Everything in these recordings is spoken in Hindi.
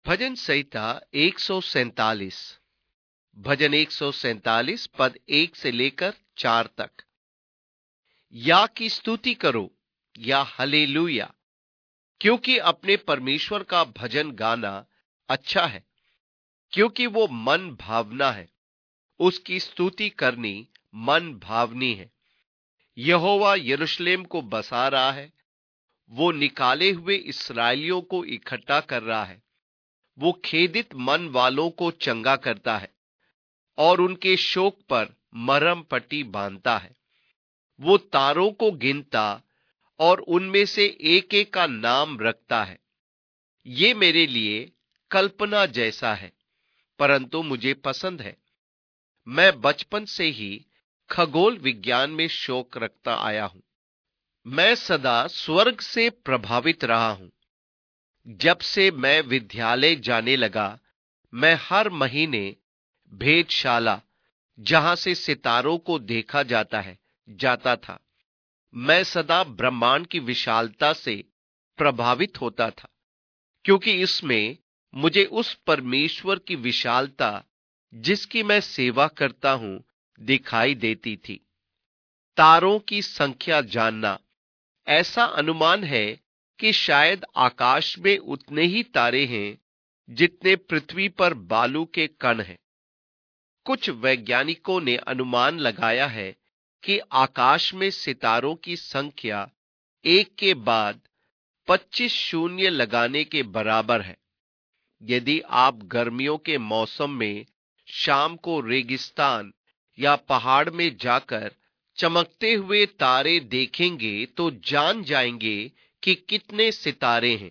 भजन संहिता 147। भजन 147 पद 1 से लेकर 4 तक। या की स्तुति करो या हल्लेलुया, क्योंकि अपने परमेश्वर का भजन गाना अच्छा है, क्योंकि वो मन भावना है। उसकी स्तुति करनी मन भावनी है। यहोवा यरूशलेम को बसा रहा है, वो निकाले हुए इस्राएलियों को इकट्ठा कर रहा है। वो खेदित मन वालों को चंगा करता है और उनके शोक पर मरहम पट्टी बांधता है। वो तारों को गिनता और उनमें से एक एक का नाम रखता है। ये मेरे लिए कल्पना जैसा है, परंतु मुझे पसंद है। मैं बचपन से ही खगोल विज्ञान में शौक रखता आया हूं। मैं सदा स्वर्ग से प्रभावित रहा हूं। जब से मैं विद्यालय जाने लगा, मैं हर महीने भेदशाला, जहां से सितारों को देखा जाता है, जाता था। मैं सदा ब्रह्मांड की विशालता से प्रभावित होता था, क्योंकि इसमें मुझे उस परमेश्वर की विशालता, जिसकी मैं सेवा करता हूं, दिखाई देती थी। तारों की संख्या जानना, ऐसा अनुमान है कि शायद आकाश में उतने ही तारे हैं जितने पृथ्वी पर बालू के कण हैं। कुछ वैज्ञानिकों ने अनुमान लगाया है कि आकाश में सितारों की संख्या एक के बाद 25 शून्य लगाने के बराबर है। यदि आप गर्मियों के मौसम में शाम को रेगिस्तान या पहाड़ में जाकर चमकते हुए तारे देखेंगे तो जान जाएंगे कि कितने सितारे हैं।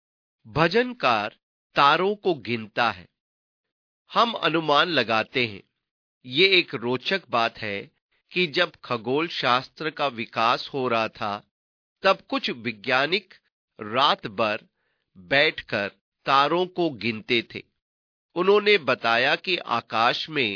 भजनकार तारों को गिनता है। हम अनुमान लगाते हैं। ये एक रोचक बात है कि जब खगोल शास्त्र का विकास हो रहा था, तब कुछ वैज्ञानिक रात भर बैठकर तारों को गिनते थे। उन्होंने बताया कि आकाश में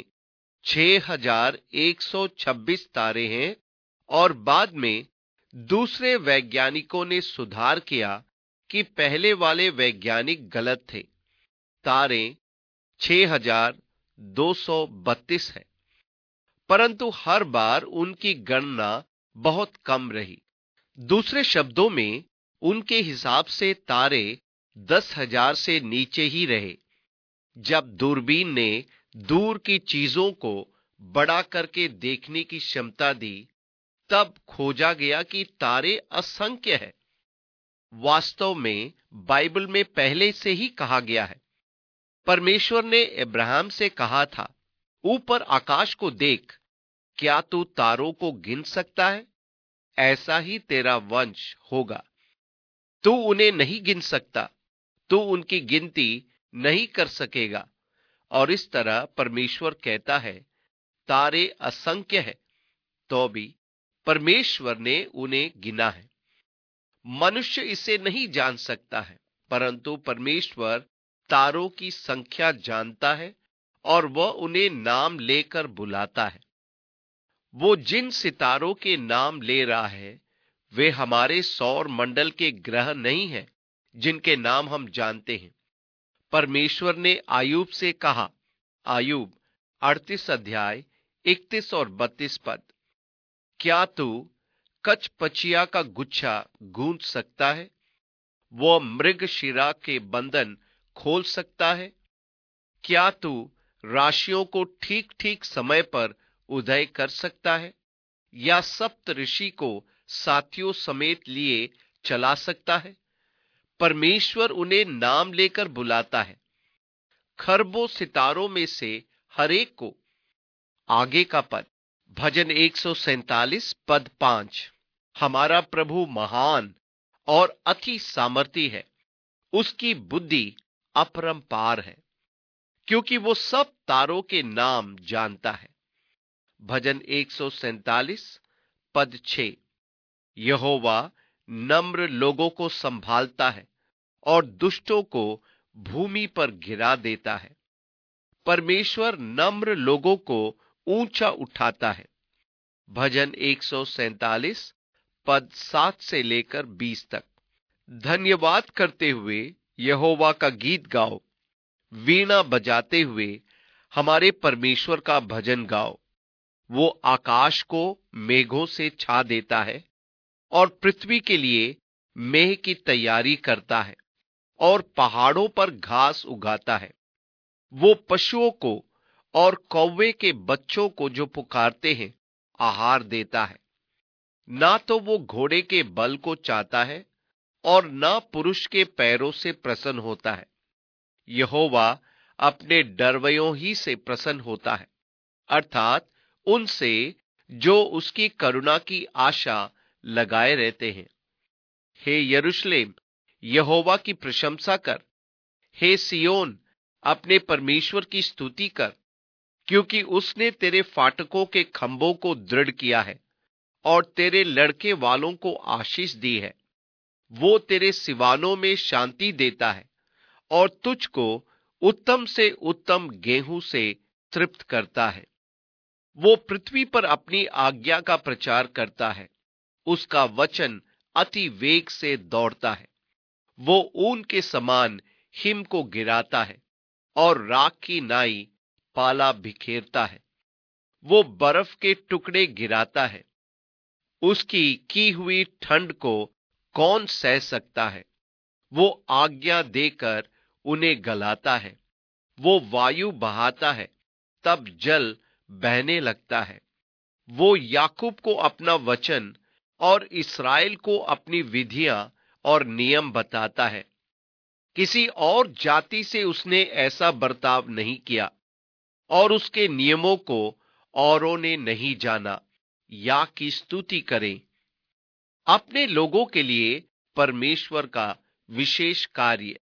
6126 तारे हैं, और बाद में दूसरे वैज्ञानिकों ने सुधार किया कि पहले वाले वैज्ञानिक गलत थे। तारे 6232 है, परंतु हर बार उनकी गणना बहुत कम रही। दूसरे शब्दों में, उनके हिसाब से तारे 10,000 से नीचे ही रहे। जब दूरबीन ने दूर की चीजों को बड़ा करके देखने की क्षमता दी, तब खोजा गया कि तारे असंख्य है। वास्तव में बाइबल में पहले से ही कहा गया है। परमेश्वर ने अब्राहम से कहा था, ऊपर आकाश को देख, क्या तू तारों को गिन सकता है? ऐसा ही तेरा वंश होगा। तू उन्हें नहीं गिन सकता, तू उनकी गिनती नहीं कर सकेगा। और इस तरह परमेश्वर कहता है, तारे असंख्य है, तो भी परमेश्वर ने उन्हें गिना है। मनुष्य इसे नहीं जान सकता है, परंतु परमेश्वर तारों की संख्या जानता है और वह उन्हें नाम लेकर बुलाता है। वो जिन सितारों के नाम ले रहा है, वे हमारे सौर मंडल के ग्रह नहीं हैं, जिनके नाम हम जानते हैं। परमेश्वर ने आयूब से कहा, आयूब 38 अध्याय 31 और 32 पद, क्या तू कचपचिया का गुच्छा गूंथ सकता है? वो मृगशिरा के बंधन खोल सकता है? क्या तू राशियों को ठीक ठीक समय पर उदय कर सकता है, या सप्त ऋषि को साथियों समेत लिए चला सकता है? परमेश्वर उन्हें नाम लेकर बुलाता है। खरबों सितारों में से हर एक को। आगे का पद, भजन 147 पद 5, हमारा प्रभु महान और अति सामर्थी है, उसकी बुद्धि अपरंपार है, क्योंकि वो सब तारों के नाम जानता है। भजन 147 पद 6, यहोवा नम्र लोगों को संभालता है और दुष्टों को भूमि पर गिरा देता है। परमेश्वर नम्र लोगों को ऊंचा उठाता है। भजन 147 पद 7 से लेकर 20 तक। धन्यवाद करते हुए यहोवा का गीत गाओ, वीणा बजाते हुए हमारे परमेश्वर का भजन गाओ। वो आकाश को मेघों से छा देता है और पृथ्वी के लिए मेह की तैयारी करता है और पहाड़ों पर घास उगाता है। वो पशुओं को और कौवे के बच्चों को जो पुकारते हैं आहार देता है। ना तो वो घोड़े के बल को चाहता है और ना पुरुष के पैरों से प्रसन्न होता है। यहोवा अपने डरवयों ही से प्रसन्न होता है, अर्थात उनसे जो उसकी करुणा की आशा लगाए रहते हैं। हे यरूशलेम, यहोवा की प्रशंसा कर। हे सियोन, अपने परमेश्वर की स्तुति कर, क्योंकि उसने तेरे फाटकों के खंभों को दृढ़ किया है और तेरे लड़के वालों को आशीष दी है। वो तेरे सिवानों में शांति देता है और तुझको उत्तम से उत्तम गेहूं से तृप्त करता है। वो पृथ्वी पर अपनी आज्ञा का प्रचार करता है। उसका वचन अति वेग से दौड़ता है। वो ऊन के समान हिम को गिराता है और राख की नाई पाला बिखेरता है। वो बर्फ के टुकड़े गिराता है। उसकी की हुई ठंड को कौन सह सकता है? वो आज्ञा देकर उन्हें गलाता है। वो वायु बहाता है, तब जल बहने लगता है। वो याकूब को अपना वचन और इस्राएल को अपनी विधियां और नियम बताता है। किसी और जाति से उसने ऐसा बर्ताव नहीं किया और उसके नियमों को औरों ने नहीं जाना। या की स्तुति करें। अपने लोगों के लिए परमेश्वर का विशेष कार्य।